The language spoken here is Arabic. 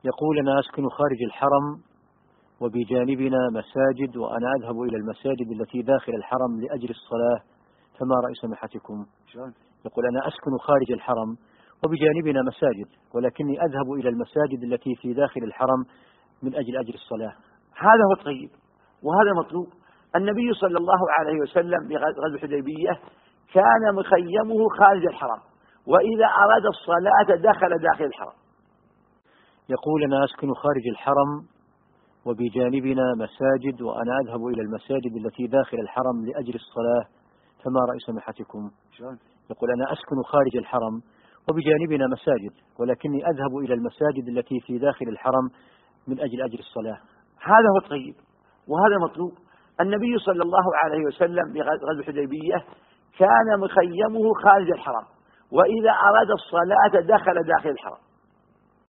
يقول: أنا أسكن خارج الحرم وبجانبنا مساجد، وأنا أذهب إلى المساجد التي داخل الحرم لأجل الصلاة، فما رأي سماحتكم؟ يقول: أنا أسكن خارج الحرم وبجانبنا مساجد، ولكني أذهب إلى المساجد التي في داخل الحرم من أجل الصلاة. هذا هو الطيب وهذا مطلوب. النبي صلى الله عليه وسلم بغزوة الحديبية كان مخيمه خارج الحرم، وإذا أراد الصلاة دخل داخل الحرم. يقول: أنا أسكن خارج الحرم وبجانبنا مساجد، وأنا أذهب إلى المساجد التي داخل الحرم لأجل الصلاة، فما رأي سماحتكم؟ يقول: أنا أسكن خارج الحرم وبجانبنا مساجد، ولكني أذهب إلى المساجد التي في داخل الحرم من أجل الصلاة. هذا هو الطيب وهذا مطلوب. النبي صلى الله عليه وسلم بغزوة الحديبية كان مخيمه خارج الحرم، وإذا أراد الصلاة دخل داخل الحرم.